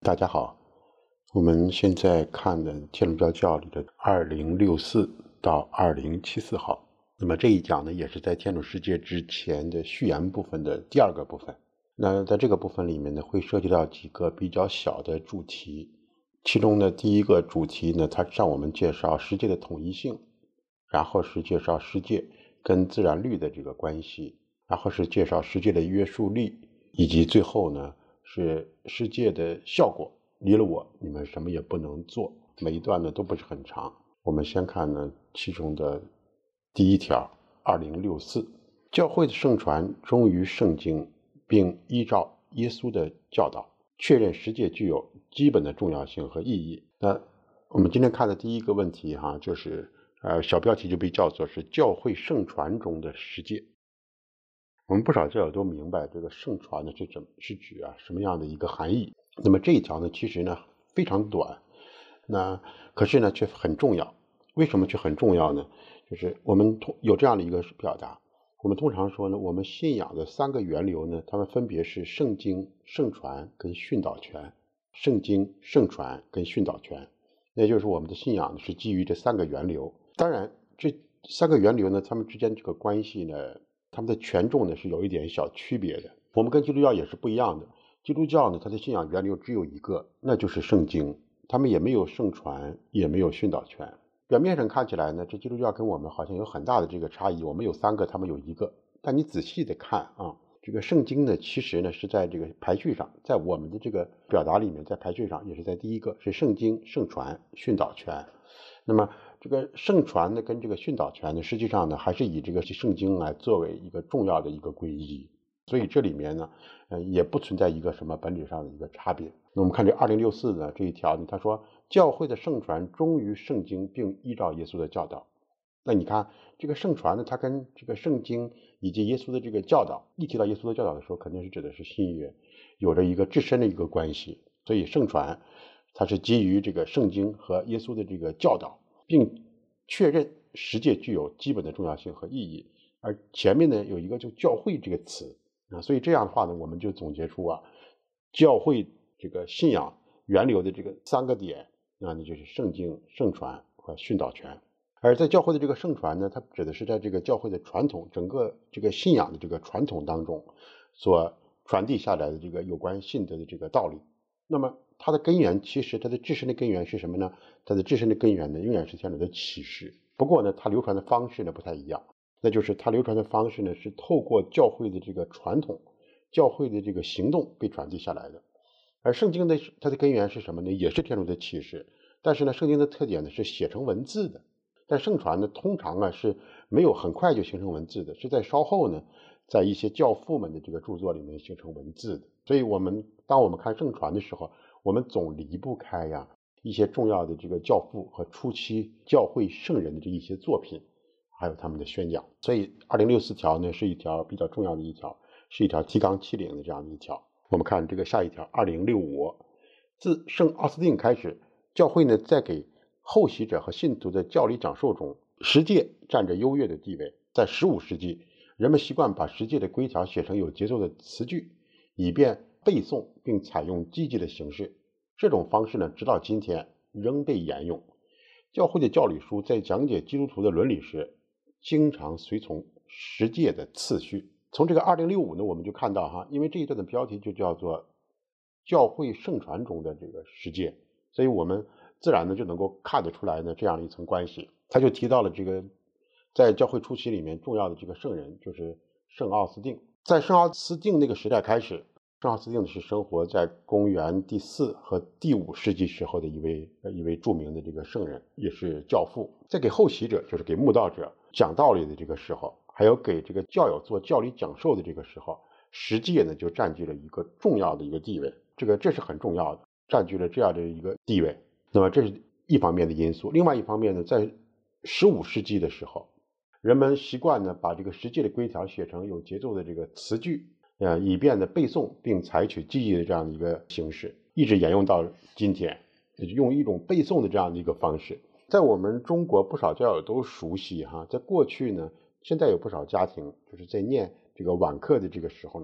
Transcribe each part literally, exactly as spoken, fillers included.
大家好，我们现在看的天主教教理的二零六四到二零七四号。那么这一讲呢，也是在天主世界之前的序言部分的第二个部分。那在这个部分里面呢，会涉及到几个比较小的主题。其中的第一个主题呢，它向我们介绍世界的统一性，然后是介绍世界跟自然律的这个关系，然后是介绍世界的约束力，以及最后呢是世界的效果。离了我，你们什么也不能做。每一段呢都不是很长。我们先看呢其中的第一条二零六四，教会的圣传忠于圣经，并依照耶稣的教导，确认世界具有基本的重要性和意义。那我们今天看的第一个问题哈，就是呃小标题就被叫做是教会圣传中的世界。我们不少教友都明白这个圣传呢是怎是指啊什么样的一个含义。那么这一条呢其实呢非常短，那可是呢却很重要。为什么却很重要呢？就是我们有这样的一个表达，我们通常说呢，我们信仰的三个源流呢，它们分别是圣经、圣传跟训导权。圣经、圣传跟训导权，也就是我们的信仰是基于这三个源流。当然这三个源流呢，它们之间这个关系呢，他们的权重呢是有一点小区别的。我们跟基督教也是不一样的。基督教呢，它的信仰源流只有一个，那就是圣经。他们也没有圣传，也没有训导权。表面上看起来呢，这基督教跟我们好像有很大的这个差异。我们有三个，他们有一个。但你仔细的看啊，这个圣经呢，其实呢是在这个排序上，在我们的这个表达里面，在排序上也是在第一个，是圣经、圣传、训导权。那么这个圣传呢跟这个训导权呢，实际上呢还是以这个圣经来作为一个重要的一个归依。所以这里面呢，呃，也不存在一个什么本质上的一个差别。那我们看这二零六四呢这一条呢，他说教会的圣传忠于圣经，并依照耶稣的教导。那你看这个圣传呢，它跟这个圣经以及耶稣的这个教导，一提到耶稣的教导的时候，肯定是指的是新约，有着一个至深的一个关系。所以圣传它是基于这个圣经和耶稣的这个教导，并确认世界具有基本的重要性和意义。而前面呢有一个就教会这个词啊，所以这样的话呢，我们就总结出啊，教会这个信仰源流的这个三个点，那那就是圣经、圣传和训导权。而在教会的这个圣传呢，它指的是在这个教会的传统，整个这个信仰的这个传统当中所传递下来的这个有关信德的这个道理。那么它的根源，其实它的自身的根源是什么呢？它的自身的根源呢，永远是天主的启示。不过呢，它流传的方式呢不太一样，那就是它流传的方式呢是透过教会的这个传统、教会的这个行动被传递下来的。而圣经的它的根源是什么呢？也是天主的启示，但是呢，圣经的特点呢是写成文字的。但圣传呢，通常啊是没有很快就形成文字的，是在稍后呢，在一些教父们的这个著作里面形成文字的。所以我们当我们看圣传的时候，我们总离不开呀一些重要的这个教父和初期教会圣人的这一些作品，还有他们的宣讲。所以二零六四条呢是一条比较重要的一条，是一条提纲挈领的这样的一条。我们看这个下一条二零六五，自圣奥斯定开始，教会呢在给后习者和信徒的教理讲授中，十诫占着优越的地位。在十五世纪，人们习惯把十诫的规条写成有节奏的词句，以便背诵并采用积极的形式。这种方式呢，直到今天仍被沿用。教会的教理书在讲解基督徒的伦理时，经常随从十诫的次序。从这个二零六五呢，我们就看到哈，因为这一段的标题就叫做教会圣传中的这个十诫，所以我们自然呢就能够看得出来呢这样一层关系。他就提到了这个在教会初期里面重要的这个圣人，就是圣奥斯定。在圣奥斯定那个时代开始，圣奥斯定是生活在公元第四和第五世纪时候的一位一位著名的这个圣人，也是教父。在给后习者，就是给慕道者讲道理的这个时候，还有给这个教友做教理讲授的这个时候，十诫呢就占据了一个重要的一个地位。这个这是很重要的，占据了这样的一个地位。那么这是一方面的因素。另外一方面呢，在十五世纪的时候，人们习惯呢把这个十诫的规条写成有节奏的这个词句，呃，以便的背诵并采取记忆的这样的一个形式，一直沿用到今天，也就用一种背诵的这样的一个方式。在我们中国不少教友都熟悉哈，在过去呢，现在有不少家庭就是在念这个晚课的这个时候呢，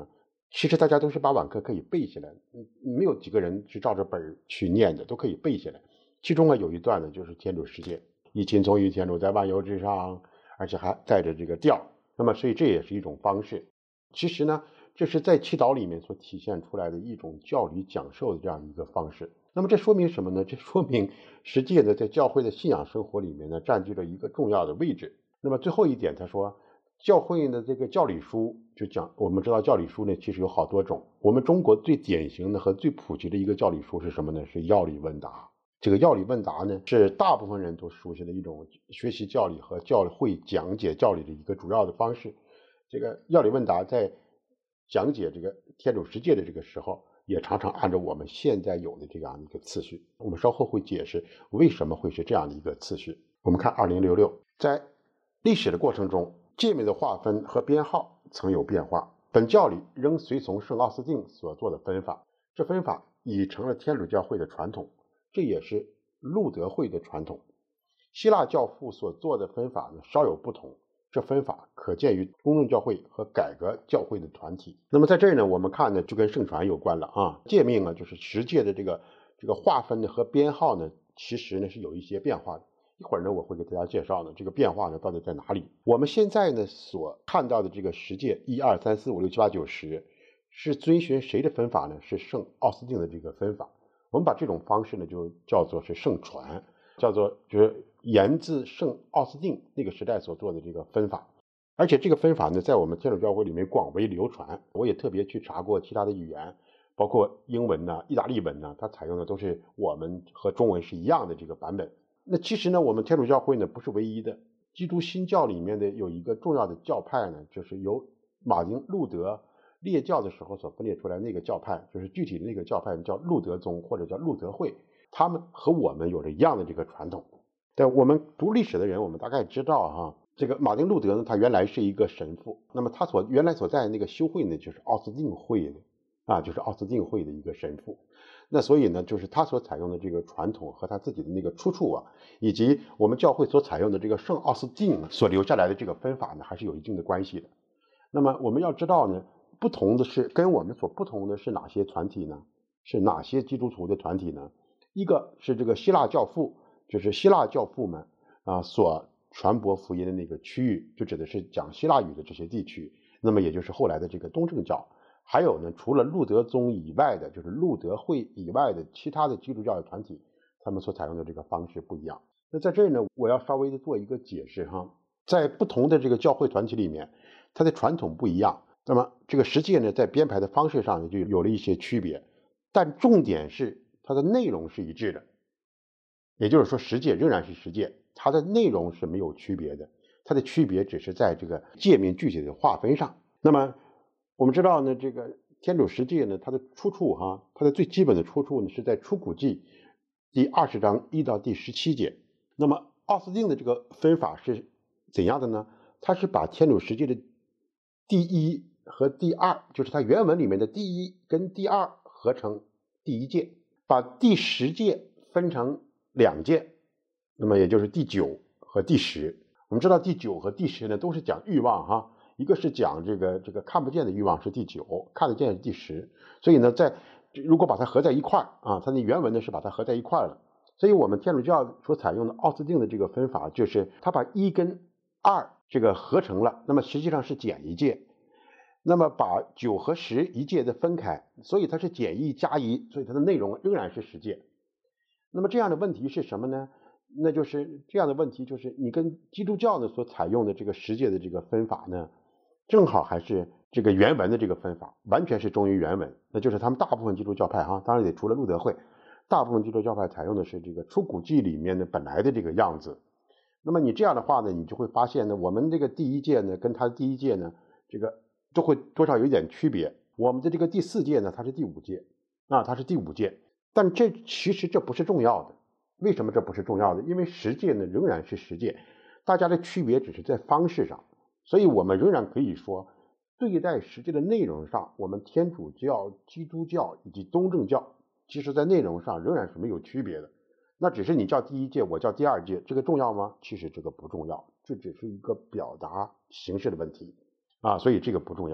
其实大家都是把晚课可以背下来，没有几个人是照着本去念的，都可以背下来。其中啊有一段呢，就是天主十诫，一心从于天主在万有之上，而且还带着这个调。那么所以这也是一种方式。其实呢，这是在祈祷里面所体现出来的一种教理讲授的这样一个方式。那么这说明什么呢？这说明十诫呢在教会的信仰生活里面呢占据了一个重要的位置。那么最后一点他说，教会的这个教理书就讲，我们知道教理书呢其实有好多种，我们中国最典型的和最普及的一个教理书是什么呢？是要理问答。这个要理问答呢是大部分人都熟悉的一种学习教理和教会讲解教理的一个主要的方式。这个要理问答在讲解这个天主十诫的这个时候，也常常按照我们现在有的这样一个次序。我们稍后会解释为什么会是这样的一个次序。我们看二零六六，在历史的过程中，诫命的划分和编号曾有变化，本教理仍随从圣奥斯定所做的分法，这分法已成了天主教会的传统，这也是路德会的传统。希腊教父所做的分法呢稍有不同，这分法可见于公众教会和改革教会的团体。那么在这儿呢，我们看呢就跟圣传有关了啊。诫命啊，就是十诫的这个这个划分呢和编号呢，其实呢是有一些变化的。一会儿呢，我会给大家介绍呢，这个变化呢到底在哪里？我们现在呢所看到的这个十诫一二三四五六七八九十，是遵循谁的分法呢？是圣奥斯定的这个分法。我们把这种方式呢就叫做是圣传，叫做就是源自圣奥斯定那个时代所做的这个分法。而且这个分法呢，在我们天主教会里面广为流传。我也特别去查过其他的语言，包括英文呢、意大利文呢，它采用的都是我们和中文是一样的这个版本。那其实呢，我们天主教会呢不是唯一的，基督新教里面的有一个重要的教派呢，就是由马丁路德列教的时候所分裂出来那个教派，就是具体的那个教派叫路德宗或者叫路德会，他们和我们有着一样的这个传统。但我们读历史的人，我们大概知道哈，这个马丁路德呢，他原来是一个神父，那么他所原来所在的那个修会呢，就是奥斯定会的啊，就是奥斯定会的一个神父。那所以呢，就是他所采用的这个传统和他自己的那个出处啊，以及我们教会所采用的这个圣奥斯定所留下来的这个分法呢，还是有一定的关系的。那么我们要知道呢，不同的是跟我们所不同的是哪些团体呢？是哪些基督徒的团体呢？一个是这个希腊教父，就是希腊教父们啊所传播福音的那个区域，就指的是讲希腊语的这些地区，那么也就是后来的这个东正教。还有呢，除了路德宗以外的，就是路德会以外的其他的基督教的团体，他们所采用的这个方式不一样。那在这儿呢，我要稍微的做一个解释哈，在不同的这个教会团体里面，它的传统不一样，那么这个十诫呢，在编排的方式上呢，就有了一些区别，但重点是它的内容是一致的。也就是说，十诫仍然是十诫，它的内容是没有区别的，它的区别只是在这个诫命具体的划分上。那么我们知道呢，这个天主十诫呢，它的出处哈，它的最基本的出处呢是在出谷记第二十章一到第十七节。那么奥斯定的这个分法是怎样的呢？它是把天主十诫的第一和第二，就是它原文里面的第一跟第二合成第一诫，把第十诫分成两诫，那么也就是第九和第十。我们知道第九和第十呢都是讲欲望哈。一个是讲这个这个看不见的欲望是第九，看得见是第十，所以呢，在如果把它合在一块儿啊，它的原文呢是把它合在一块儿了。所以我们天主教所采用的奥斯定的这个分法，就是它把一跟二这个合成了，那么实际上是减一诫，那么把九和十一诫的分开，所以它是减一加一，所以它的内容仍然是十诫。那么这样的问题是什么呢？那就是这样的问题就是你跟基督教呢所采用的这个十诫的这个分法呢，正好还是这个原文的这个分法，完全是忠于原文。那就是他们大部分基督教派哈，当然也除了路德会，大部分基督教派采用的是这个出谷记里面的本来的这个样子。那么你这样的话呢，你就会发现呢，我们这个第一诫呢跟他的第一诫呢，这个都会多少有一点区别。我们的这个第四诫呢，它是第五诫啊，它是第五诫，但这其实这不是重要的。为什么这不是重要的？因为十诫呢仍然是十诫，大家的区别只是在方式上。所以我们仍然可以说，对待十诫的内容上，我们天主教、基督教以及东正教，其实在内容上仍然是没有区别的。那只是你叫第一诫，我叫第二诫，这个重要吗？其实这个不重要，这只是一个表达形式的问题啊，所以这个不重要。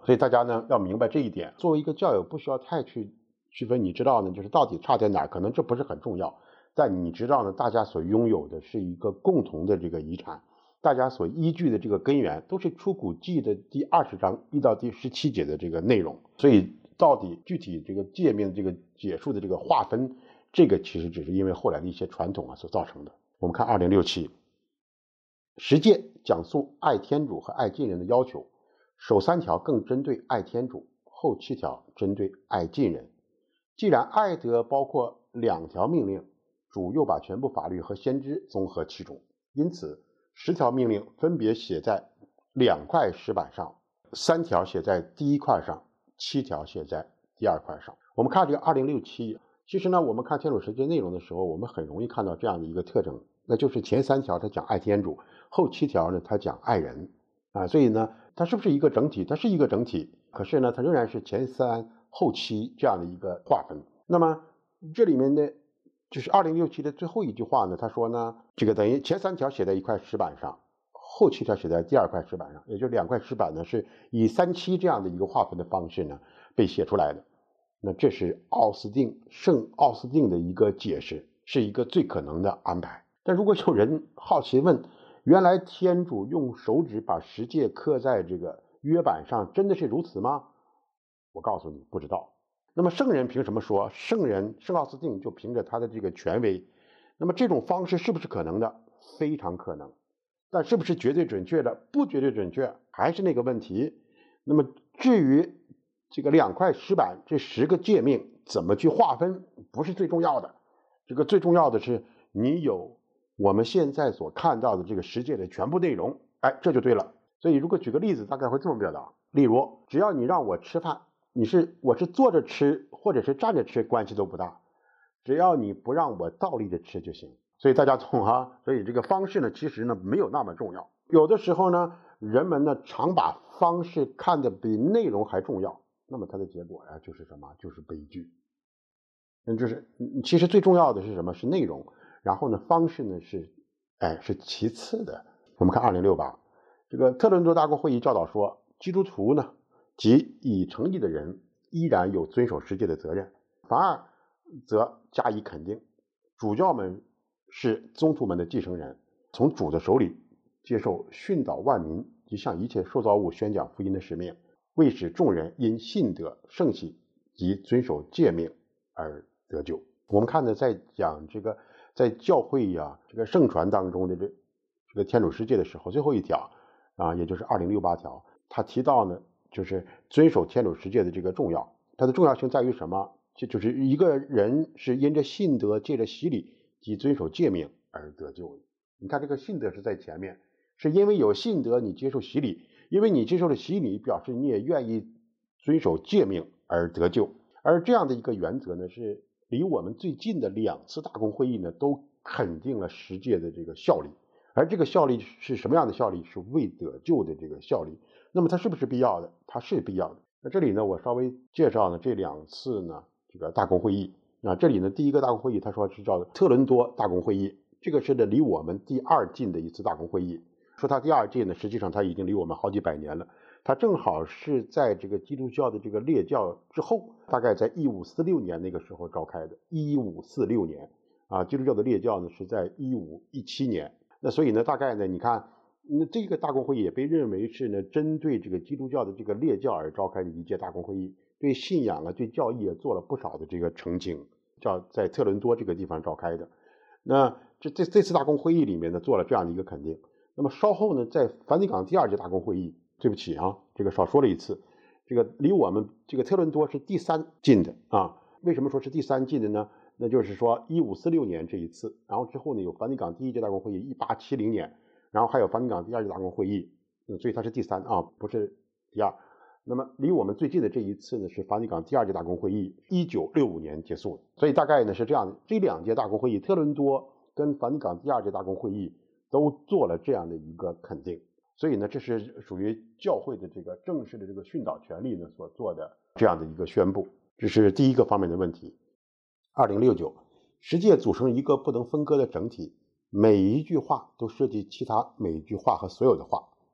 所以大家呢要明白这一点。作为一个教友，不需要太去区分，你知道呢，就是到底差在哪儿，可能这不是很重要。但你知道呢，大家所拥有的是一个共同的这个遗产，大家所依据的这个根源都是出谷记的第二十章一到第十七节的这个内容。所以到底具体这个界面这个解述的这个划分，这个其实只是因为后来的一些传统啊所造成的。我们看二零六七，十诫讲述爱天主和爱近人的要求，首三条更针对爱天主，后七条针对爱近人。既然爱德包括两条命令，主又把全部法律和先知综合其中，因此十条命令分别写在两块石板上，三条写在第一块上，七条写在第二块上。我们看这个二零六七，其实呢，我们看天主十诫内容的时候，我们很容易看到这样的一个特征，那就是前三条它讲爱天主，后七条呢它讲爱人啊，所以呢，它是不是一个整体？它是一个整体，可是呢，它仍然是前三后七这样的一个划分。那么这里面的就是二零六七的最后一句话呢，他说呢，这个等于前三条写在一块石板上，后七条写在第二块石板上，也就是两块石板呢是以三七这样的一个划分的方式呢被写出来的。那这是奥斯定圣奥斯定的一个解释，是一个最可能的安排。但如果有人好奇问，原来天主用手指把十诫刻在这个约板上，真的是如此吗？我告诉你，不知道。那么圣人凭什么说？圣人圣奥斯定就凭着他的这个权威。那么这种方式是不是可能的？非常可能。但是不是绝对准确的？不绝对准确，还是那个问题。那么至于这个两块石板这十个诫命怎么去划分，不是最重要的。这个最重要的是你有我们现在所看到的这个十诫的全部内容，哎，这就对了。所以如果举个例子，大概会这么表达。例如，只要你让我吃饭，你是我是坐着吃或者是站着吃，关系都不大，只要你不让我倒立着吃就行。所以大家懂哈，所以这个方式呢，其实呢没有那么重要。有的时候呢，人们呢常把方式看得比内容还重要，那么它的结果呀就是什么？就是悲剧。嗯，就是其实最重要的是什么？是内容，然后呢，方式呢是，哎，是其次的。我们看二零六八，这个特伦多大公会议教导说，基督徒呢，即已成义的人，依然有遵守十诫的责任，反而则加以肯定。主教们是宗徒们的继承人，从主的手里接受训导万民及向一切受造物宣讲福音的使命，为使众人因信德圣喜及遵守诫命而得救。我们看呢，在讲这个在教会呀、啊、这个圣传当中的这这个天主十诫的时候，最后一条啊，也就是二零六八条，他提到呢，就是遵守天主十诫的这个重要。它的重要性在于什么？就就是一个人是因着信德，借着洗礼及遵守诫命而得救的。你看这个信德是在前面，是因为有信德你接受洗礼，因为你接受了洗礼，表示你也愿意遵守诫命而得救。而这样的一个原则呢，是离我们最近的两次大公会议呢，都肯定了十诫的这个效力。而这个效力是什么样的效力？是为得救的这个效力。那么它是不是必要的？它是必要的。那这里呢，我稍微介绍呢这两次呢这个大公会议。那这里呢，第一个大公会议，他说是叫特伦多大公会议，这个是的离我们第二近的一次大公会议。说它第二近呢，实际上它已经离我们好几百年了。它正好是在这个基督教的这个列教之后，大概在一五四六年那个时候召开的。一五四六年啊，基督教的列教呢是在一五一七年。那所以呢，大概呢，你看，那这个大公会议也被认为是呢，针对这个基督教的这个列教而召开的一届大公会议，对信仰啊，对教义也做了不少的这个澄清，叫在特伦多这个地方召开的。那这这这次大公会议里面呢，做了这样的一个肯定。那么稍后呢，在梵蒂冈第二届大公会议，对不起啊，这个少说了一次，这个离我们这个特伦多是第三近的啊。为什么说是第三近的呢？那就是说一五四六年这一次，然后之后呢有梵蒂冈第一届大公会议一八七零年，然后还有梵蒂冈第二届大公会议，嗯，所以它是第三啊，不是第二。那么离我们最近的这一次呢是梵蒂冈第二届大公会议一九六五年结束的。所以大概呢是这样的，这两届大公会议，特伦多跟梵蒂冈第二届大公会议都做了这样的一个肯定。所以呢，这是属于教会的这个正式的这个训导权力呢所做的这样的一个宣布。这是第一个方面的问题。二零六九，十诫组成一个不能分割的整体，每一句话都涉及其他每一句话和所有的话。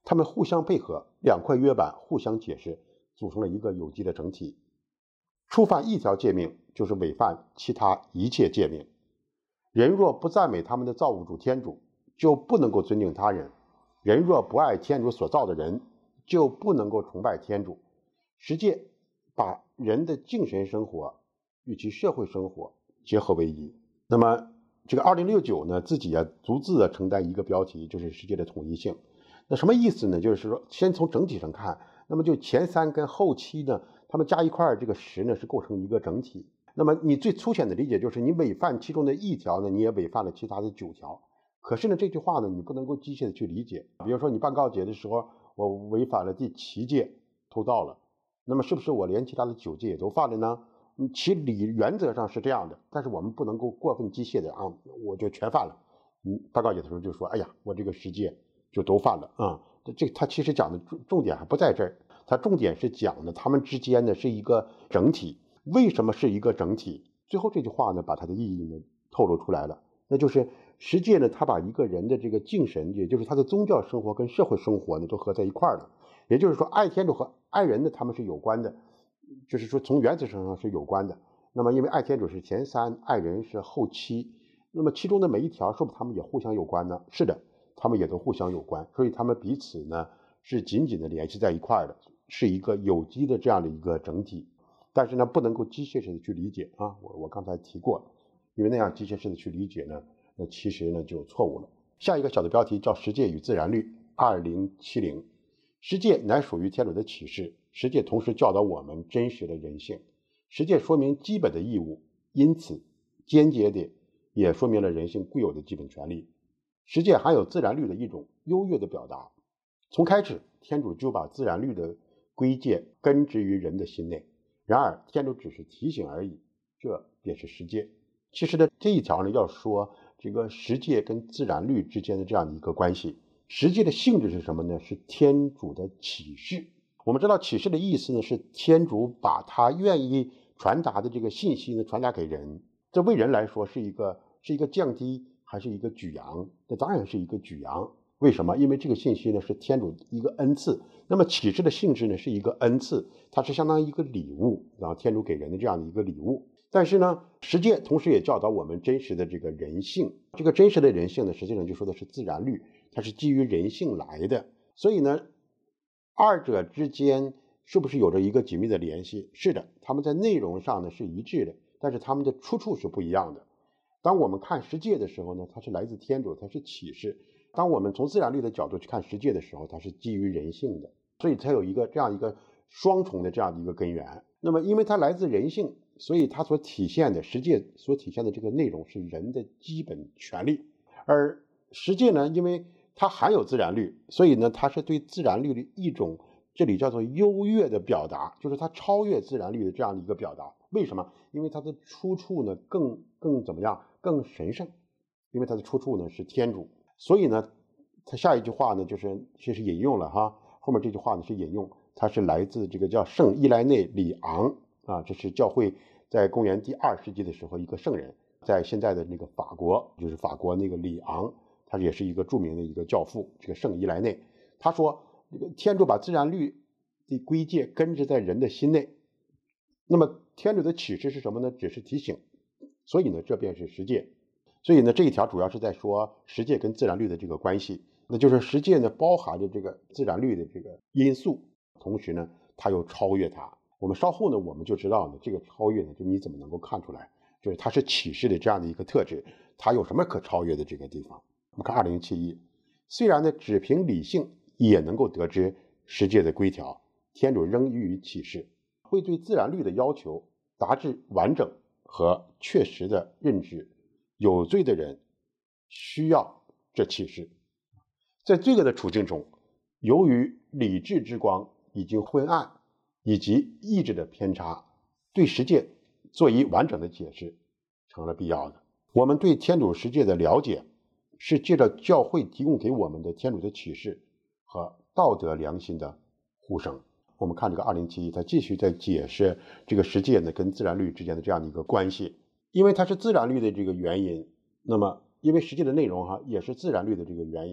它们互相配合，两块约板互相解释，组成了一个有机的整体。触犯一条诫命，就是违犯其他一切诫命。人若不赞美他们的造物主天主，就不能够尊敬他人；人若不爱天主所造的人，就不能够崇拜天主。十诫把人的精神生活与其社会生活结合为一。那么这个二零六九呢，自己啊独自的承担一个标题，就是十诫的统一性。那什么意思呢？就是说，先从整体上看，那么就前三跟后七呢，它们加一块，这个十呢是构成一个整体。那么你最粗浅的理解就是，你违犯其中的一条呢，你也违反了其他的九条。可是呢，这句话呢，你不能够机械的去理解。比如说，你办告解的时候，我违反了第七诫，偷盗了，那么是不是我连其他的九诫也都犯了呢？其理原则上是这样的，但是我们不能够过分机械的啊，我就全犯了。嗯，办告解的时候就说，哎呀，我这个十诫就都犯了啊。这他其实讲的重重点还不在这儿，他重点是讲的他们之间呢是一个整体。为什么是一个整体？最后这句话呢，把它的意义呢透露出来了，那就是十诫呢，他把一个人的这个精神，也就是他的宗教生活跟社会生活呢，都合在一块儿了。也就是说，爱天主和爱人呢，他们是有关的，就是说从原则上是有关的。那么因为爱天主是前三，爱人是后七，那么其中的每一条是不是他们也互相有关呢？是的，他们也都互相有关，所以他们彼此呢是紧紧的联系在一块儿的，是一个有机的这样的一个整体。但是呢，不能够机械式的去理解啊，我我刚才提过，因为那样机械式的去理解呢，那其实呢就错误了。下一个小的标题叫十诫与自然律二零七零。十诫乃属于天主的启示，十诫同时教导我们真实的人性。十诫说明基本的义务，因此间接的也说明了人性固有的基本权利。十诫含有自然律的一种优越的表达。从开始，天主就把自然律的规诫根植于人的心内。然而天主只是提醒而已，这便是十诫。其实呢，这一条呢要说这个十诫跟自然律之间的这样的一个关系。十诫的性质是什么呢？是天主的启示。我们知道启示的意思呢，是天主把他愿意传达的这个信息呢传达给人。这为人来说是一个是一个降低还是一个举扬？这当然是一个举扬。为什么？因为这个信息呢是天主一个恩赐。那么启示的性质呢是一个恩赐，它是相当于一个礼物，然后天主给人的这样的一个礼物。但是呢，十诫同时也教导我们真实的这个人性。这个真实的人性呢，实际上就说的是自然律，它是基于人性来的。所以呢，二者之间是不是有着一个紧密的联系？是的，他们在内容上呢是一致的，但是他们的出处是不一样的。当我们看十诫的时候呢，它是来自天主，它是启示。当我们从自然律的角度去看十诫的时候，它是基于人性的，所以它有一个这样一个双重的这样的一个根源。那么因为它来自人性，所以它所体现的十诫所体现的这个内容是人的基本权利。而十诫呢，因为它含有自然律，所以呢它是对自然律的一种这里叫做优越的表达，就是它超越自然律的这样的一个表达。为什么？因为它的出处呢更更怎么样？更神圣，因为它的出处呢是天主。所以呢，他下一句话呢，就是这是引用了哈，后面这句话呢是引用，它是来自这个叫圣伊莱内里昂啊，这是教会在公元第二世纪的时候一个圣人，在现在的那个法国，就是法国那个里昂，他也是一个著名的一个教父，这个圣伊莱内，他说这个天主把自然律的规诫根植在人的心内，那么天主的启示是什么呢？只是提醒，所以呢，这便是十诫。所以呢，这一条主要是在说十诫跟自然律的这个关系，那就是十诫呢包含着这个自然律的这个因素，同时呢，它又超越它。我们稍后呢，我们就知道呢，这个超越呢，就你怎么能够看出来，就是它是启示的这样的一个特质，它有什么可超越的这个地方？我们看二零七一，虽然呢，只凭理性也能够得知十诫的规条，天主仍予以启示，会对自然律的要求达至完整和确实的认知。有罪的人需要这启示。在这个的处境中，由于理智之光已经昏暗，以及意志的偏差，对十诫做一完整的解释成了必要的。我们对天主十诫的了解，是借着教会提供给我们的天主的启示和道德良心的呼声。我们看这个二零七一，他继续在解释这个十诫呢跟自然律之间的这样的一个关系。因为它是自然律的这个原因，那么因为实际的内容哈也是自然律的这个原因，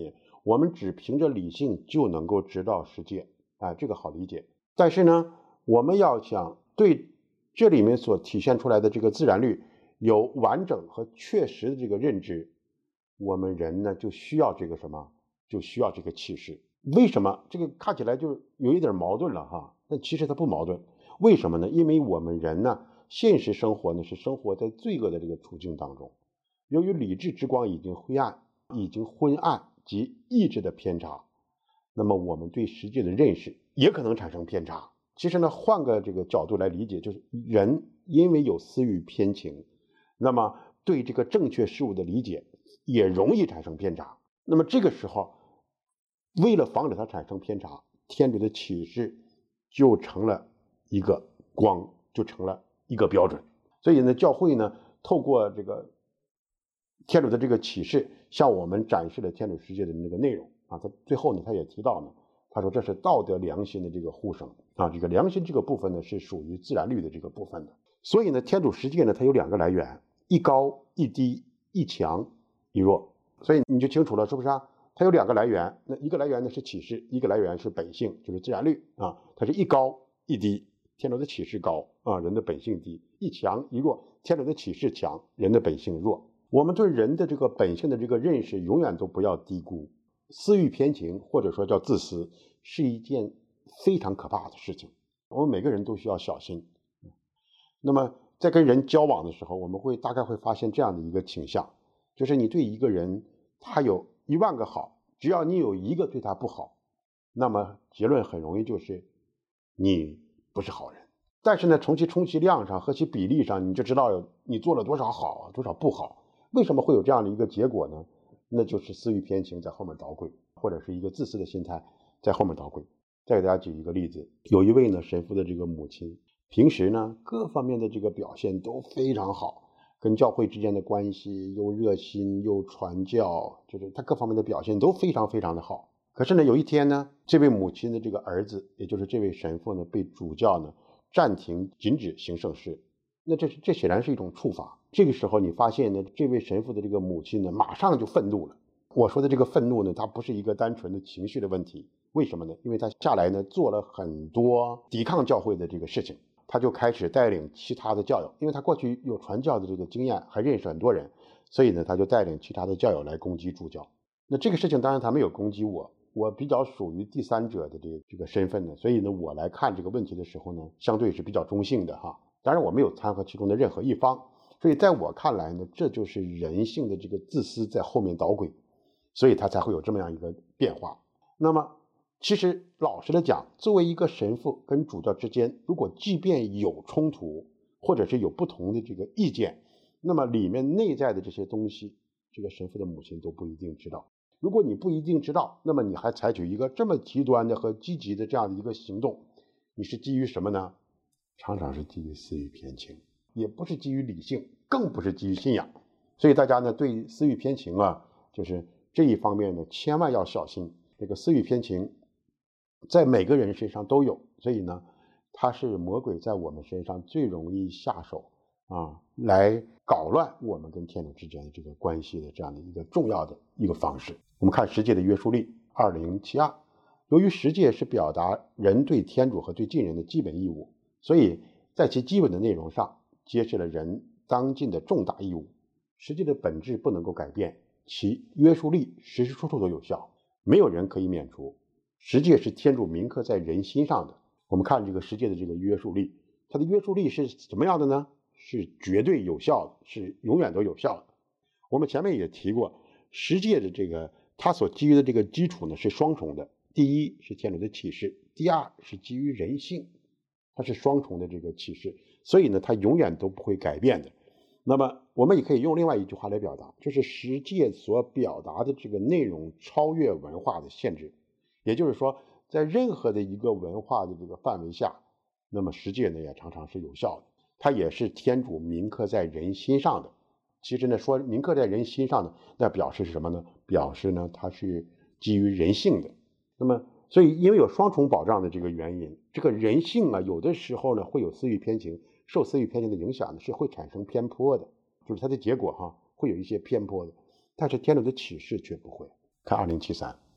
我们只凭着理性就能够知道世界，啊，这个好理解。但是呢，我们要想对这里面所体现出来的这个自然律有完整和确实的这个认知，我们人呢就需要这个什么？就需要这个启示。为什么？这个看起来就有一点矛盾了哈，但其实它不矛盾。为什么呢？因为我们人呢，现实生活呢是生活在罪恶的这个处境当中，由于理智之光已经灰暗，已经昏暗及意志的偏差，那么我们对世界的认识也可能产生偏差。其实呢，换个这个角度来理解，就是人因为有私欲偏情，那么对这个正确事物的理解也容易产生偏差。那么这个时候，为了防止它产生偏差，天主的启示就成了一个光，就成了一个标准。所以呢，教会呢，透过这个天主的这个启示，向我们展示了天主世界的那个内容啊。他最后呢，他也提到呢，他说这是道德良心的这个呼声啊。这个良心这个部分呢，是属于自然律的这个部分的。所以呢，天主世界呢，它有两个来源，一高一低，一强一弱。所以你就清楚了，是不是啊？它有两个来源，那一个来源呢是启示，一个来源是本性，就是自然律啊。它是一高一低，天主的启示高啊，人的本性低；一强一弱，天主的启示强，人的本性弱。我们对人的这个本性的这个认识，永远都不要低估。私欲偏情，或者说叫自私，是一件非常可怕的事情，我们每个人都需要小心。那么在跟人交往的时候，我们会大概会发现这样的一个倾向，就是你对一个人，他有一万个好，只要你有一个对他不好，那么结论很容易就是你不是好人。但是呢，从其充其量上和其比例上，你就知道你做了多少好，多少不好。为什么会有这样的一个结果呢？那就是私欲偏情在后面捣鬼，或者是一个自私的心态在后面捣鬼。再给大家举一个例子，有一位呢神父的这个母亲，平时呢各方面的这个表现都非常好，跟教会之间的关系又热心又传教，就是他各方面的表现都非常非常的好。可是呢，有一天呢，这位母亲的这个儿子，也就是这位神父呢，被主教呢暂停禁止行圣事。那这是这显然是一种处罚。这个时候你发现呢，这位神父的这个母亲呢，马上就愤怒了。我说的这个愤怒呢，它不是一个单纯的情绪的问题。为什么呢？因为他下来呢做了很多抵抗教会的这个事情，他就开始带领其他的教友，因为他过去有传教的这个经验，还认识很多人，所以呢他就带领其他的教友来攻击主教。那这个事情当然他没有攻击我，我比较属于第三者的这个这个身份呢，所以呢我来看这个问题的时候呢，相对是比较中性的哈。当然我没有掺和其中的任何一方，所以在我看来呢，这就是人性的这个自私在后面捣鬼，所以他才会有这么样一个变化。那么其实老实的讲，作为一个神父跟主教之间，如果即便有冲突，或者是有不同的这个意见，那么里面内在的这些东西，这个神父的母亲都不一定知道。如果你不一定知道，那么你还采取一个这么极端的和积极的这样的一个行动，你是基于什么呢？常常是基于私欲偏情，也不是基于理性，更不是基于信仰。所以大家呢对私欲偏情啊，就是这一方面呢千万要小心。这个私欲偏情在每个人身上都有，所以呢它是魔鬼在我们身上最容易下手啊，来搞乱我们跟天主之间的这个关系的这样的一个重要的一个方式。我们看十诫的约束力二零七二，由于十诫是表达人对天主和对近人的基本义务，所以在其基本的内容上揭示了人当尽的重大义务。十诫的本质不能够改变，其约束力时时处处都有效，没有人可以免除。十诫是天主铭刻在人心上的。我们看这个十诫的这个约束力，它的约束力是怎么样的呢？是绝对有效的，是永远都有效的。我们前面也提过，十诫的这个它所基于的这个基础呢是双重的，第一是天主的启示，第二是基于人性，它是双重的这个启示，所以呢它永远都不会改变的。那么我们也可以用另外一句话来表达，就是十诫所表达的这个内容超越文化的限制。也就是说，在任何的一个文化的这个范围下，那么十诫呢也常常是有效的，它也是天主铭刻在人心上的。其实呢说铭刻在人心上的，那表示是什么呢？表示呢它是基于人性的。那么所以因为有双重保障的这个原因，这个人性啊有的时候呢会有私欲偏情，受私欲偏情的影响呢是会产生偏颇的，就是它的结果哈会有一些偏颇的，但是天主的启示却不会。看二零七三，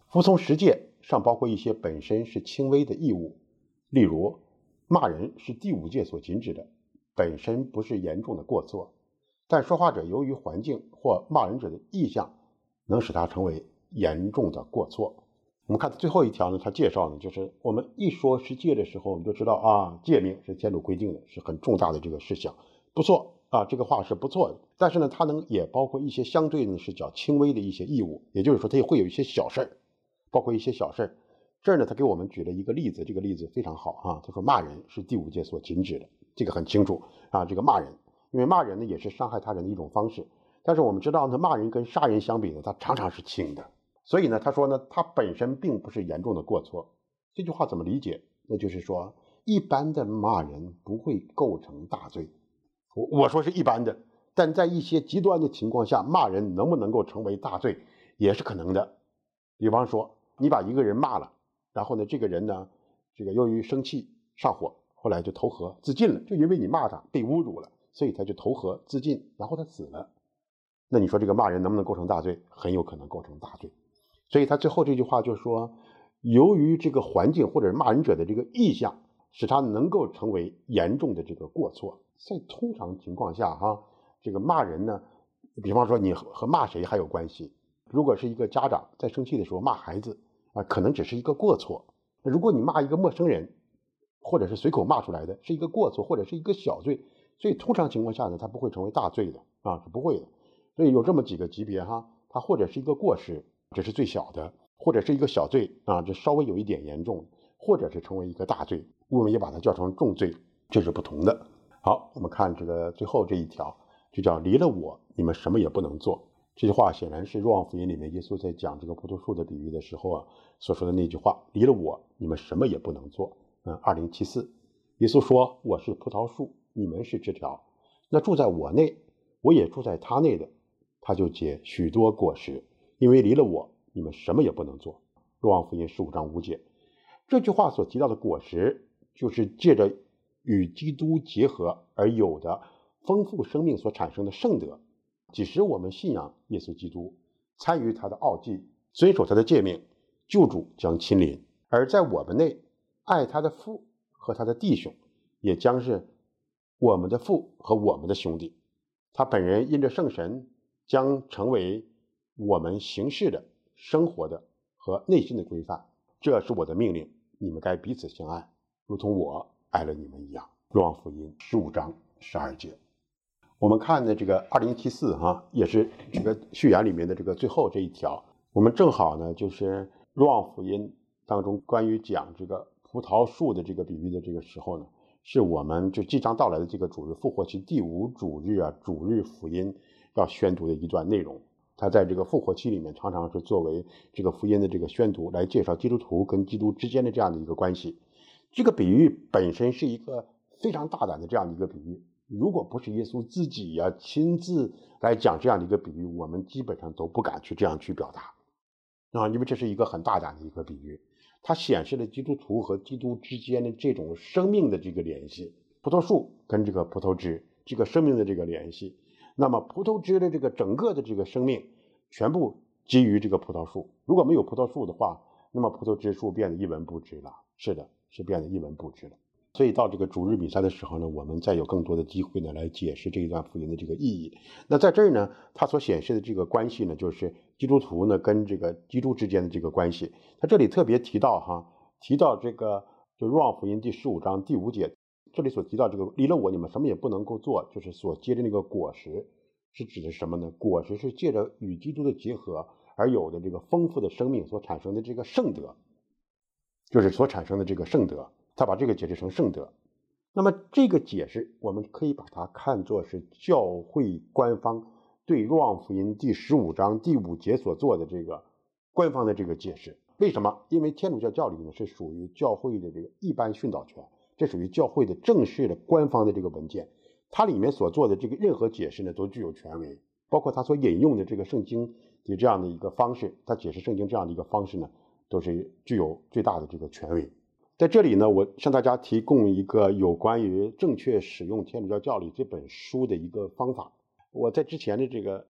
服从十诫尚包括一些本身是轻微的义务，例如骂人是第五诫所禁止的，本身不是严重的过错，但说话者由于环境或骂人者的意向能使它成为严重的过错。我们看最后一条呢，他介绍呢，就是我们一说十诫的时候，我们就知道啊，诫命是天主规定的，是很重大的这个事项，不错啊，这个话是不错的。但是呢，它能也包括一些相对呢是较轻微的一些义务，也就是说，它也会有一些小事儿，包括一些小事儿。这儿呢，他给我们举了一个例子，这个例子非常好啊。他说骂人是第五诫所禁止的，这个很清楚啊。这个骂人，因为骂人呢也是伤害他人的一种方式，但是我们知道呢，骂人跟杀人相比呢，它常常是轻的。所以呢，他说呢，它本身并不是严重的过错。这句话怎么理解？那就是说，一般的骂人不会构成大罪。我我说是一般的，但在一些极端的情况下，骂人能不能够成为大罪，也是可能的。比方说，你把一个人骂了，然后呢，这个人呢，这个由于生气上火，后来就投河自尽了，就因为你骂他被侮辱了，所以他就投河自尽，然后他死了。那你说这个骂人能不能构成大罪？很有可能构成大罪。所以他最后这句话就说，由于这个环境或者骂人者的这个意向，使他能够成为严重的这个过错。在通常情况下哈，这个骂人呢，比方说你和骂谁还有关系。如果是一个家长在生气的时候骂孩子啊，可能只是一个过错。如果你骂一个陌生人，或者是随口骂出来的，是一个过错或者是一个小罪，所以通常情况下呢，它不会成为大罪的啊，是不会的。所以有这么几个级别哈，它或者是一个过失，这是最小的，或者是一个小罪啊，这稍微有一点严重，或者是成为一个大罪，我们也把它叫成重罪，这是不同的。好，我们看这个最后这一条，就叫离了我，你们什么也不能做。这句话显然是若望福音里面耶稣在讲这个葡萄树的比喻的时候啊所说的那句话，离了我，你们什么也不能做。嗯，二零七四，耶稣说，我是葡萄树，你们是枝条，那住在我内，我也住在他内的，他就结许多果实，因为离了我，你们什么也不能做。若望福音十五章五节，这句话所提到的果实，就是借着与基督结合而有的丰富生命所产生的圣德。即使我们信仰耶稣基督，参与他的奥迹，遵守他的诫命，救主将亲临，而在我们内爱他的父和他的弟兄，也将是我们的父和我们的兄弟。他本人因着圣神将成为我们行事的、生活的和内心的规范。这是我的命令，你们该彼此相爱，如同我爱了你们一样。若望福音十五章十二节。我们看的这个二零七四哈，也是这个序言里面的这个最后这一条。我们正好呢，就是若望福音当中关于讲这个葡萄树的这个比喻的这个时候呢，是我们就即将到来的这个主日复活期第五主日啊，主日福音要宣读的一段内容。它在这个复活期里面常常是作为这个福音的这个宣读来介绍基督徒跟基督之间的这样的一个关系。这个比喻本身是一个非常大胆的这样的一个比喻，如果不是耶稣自己呀、啊、亲自来讲这样的一个比喻，我们基本上都不敢去这样去表达啊，因为这是一个很大胆的一个比喻，它显示了基督徒和基督之间的这种生命的这个联系，葡萄树跟这个葡萄枝这个生命的这个联系。那么葡萄枝的这个整个的这个生命全部基于这个葡萄树，如果没有葡萄树的话，那么葡萄枝树变得一文不值了。是的，是变得一文不值了。所以到这个主日弥撒的时候呢，我们再有更多的机会呢来解释这一段福音的这个意义。那在这儿呢，它所显示的这个关系呢，就是基督徒呢跟这个基督之间的这个关系。他这里特别提到哈，提到这个就若望福音第十五章第五节，这里所提到这个离了我，你们什么也不能够做，就是所结的那个果实，是指的什么呢？果实是借着与基督的结合而有的这个丰富的生命所产生的这个圣德，就是所产生的这个圣德。他把这个解释成圣德。那么这个解释我们可以把它看作是教会官方对若望福音第十五章第五节所做的这个官方的这个解释。为什么？因为天主教教理呢是属于教会的这个一般训导权，这属于教会的正式的官方的这个文件，它里面所做的这个任何解释呢都具有权威，包括他所引用的这个圣经的这样的一个方式，他解释圣经这样的一个方式呢都是具有最大的这个权威。在这里呢，我向大家提供一个有关于正确使用天主教教理这本书的一个方法。我在之前的这个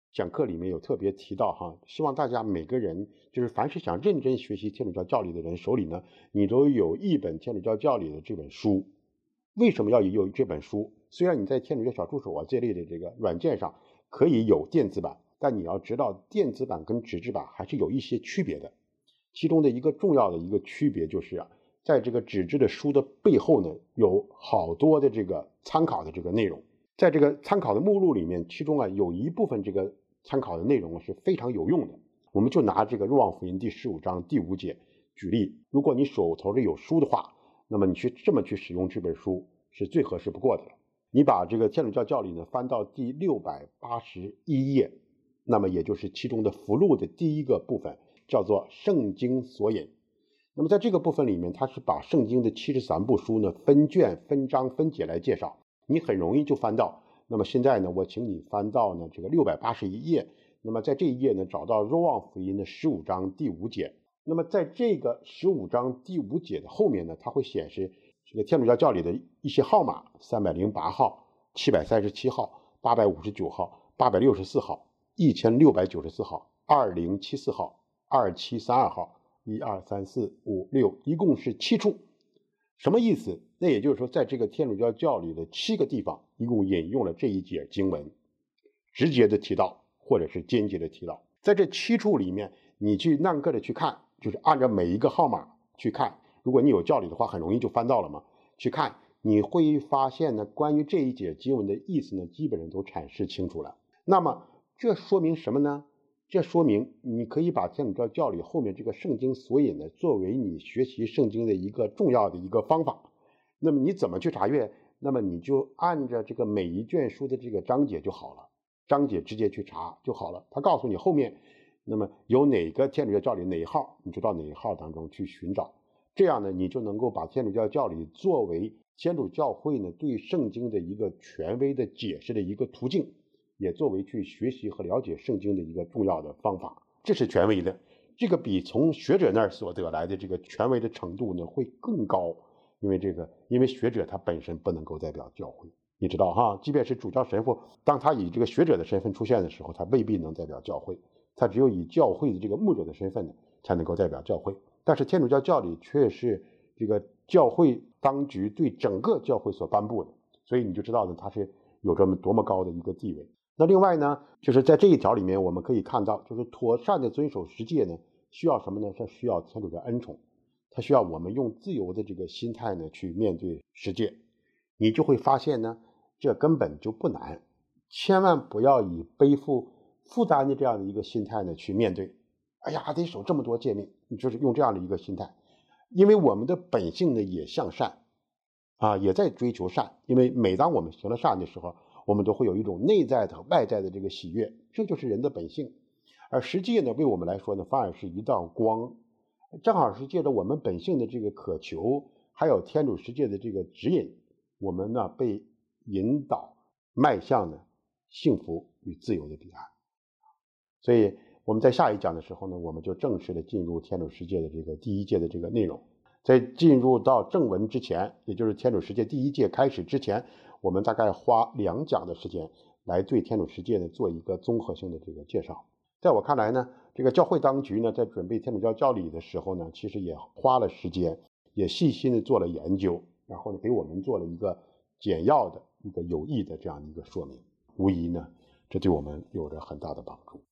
讲课里面有特别提到哈，希望大家每个人就是凡是想认真学习天主教教理的人手里呢，你都有一本天主教教理的这本书。为什么要有这本书？虽然你在天主教小助手啊这类的这个软件上可以有电子版，但你要知道电子版跟纸质版还是有一些区别的。其中的一个重要的一个区别就是啊，在这个纸质的书的背后呢，有好多的这个参考的这个内容。在这个参考的目录里面，其中啊有一部分这个参考的内容是非常有用的。我们就拿这个若望福音第十五章第五节举例，如果你手头里有书的话，那么你去这么去使用这本书是最合适不过的了。你把这个天主教教理呢翻到第六百八十一页，那么也就是其中的附录的第一个部分，叫做圣经索引。那么在这个部分里面，它是把圣经的七十三部书呢分卷分章分节来介绍，你很容易就翻到。那么现在呢，我请你翻到呢这个六百八十一页，那么在这一页呢找到若望福音的十五章第五节。那么在这个十五章第五节的后面呢，它会显示这个天主教教理的一些号码，三百零八号、七百三十七号、八百五十九号、八百六十四号、一千六百九十四号、二零七四号、二七三二号、一二三四五六，一共是七处。什么意思？那也就是说，在这个天主教教理的七个地方，一共引用了这一节经文，直接的提到或者是间接的提到。在这七处里面，你去按个的去看，就是按照每一个号码去看。如果你有教理的话，很容易就翻到了嘛。去看，你会发现呢，关于这一节经文的意思呢，基本上都阐释清楚了。那么这说明什么呢？这说明你可以把天主教教理后面这个圣经索引呢，作为你学习圣经的一个重要的一个方法。那么你怎么去查阅？那么你就按照这个每一卷书的这个章节就好了，章节直接去查就好了。他告诉你后面，那么有哪个天主教教理哪一号，你就到哪一号当中去寻找。这样呢，你就能够把天主教教理作为天主教会呢对圣经的一个权威的解释的一个途径，也作为去学习和了解圣经的一个重要的方法。这是权威的，这个比从学者那儿所得来的这个权威的程度呢会更高。因为这个，因为学者他本身不能够代表教会，你知道哈，即便是主教神父，当他以这个学者的身份出现的时候，他未必能代表教会，他只有以教会的这个牧者的身份呢，才能够代表教会。但是天主教教理却是这个教会当局对整个教会所颁布的，所以你就知道呢，它是有这么多么高的一个地位。那另外呢，就是在这一条里面，我们可以看到，就是妥善的遵守十诫呢，需要什么呢？是需要天主教恩宠。它需要我们用自由的这个心态呢去面对世界，你就会发现呢，这根本就不难。千万不要以背负负担的这样的一个心态呢去面对。哎呀，得守这么多诫命，你就是用这样的一个心态，因为我们的本性呢也向善啊，也在追求善。因为每当我们行了善的时候，我们都会有一种内在的、外在的这个喜悦，这就是人的本性。而实际呢，为我们来说呢，反而是一道光。正好是借着我们本性的这个渴求，还有天主世界的这个指引，我们呢被引导迈向呢幸福与自由的彼岸。所以我们在下一讲的时候呢，我们就正式的进入天主世界的这个第一届的这个内容。在进入到正文之前，也就是天主世界第一届开始之前，我们大概花两讲的时间来对天主世界呢做一个综合性的这个介绍。在我看来呢，这个教会当局呢，在准备天主教教理的时候呢，其实也花了时间，也细心的做了研究，然后呢，给我们做了一个简要的、一个有益的这样的一个说明。无疑呢，这对我们有着很大的帮助。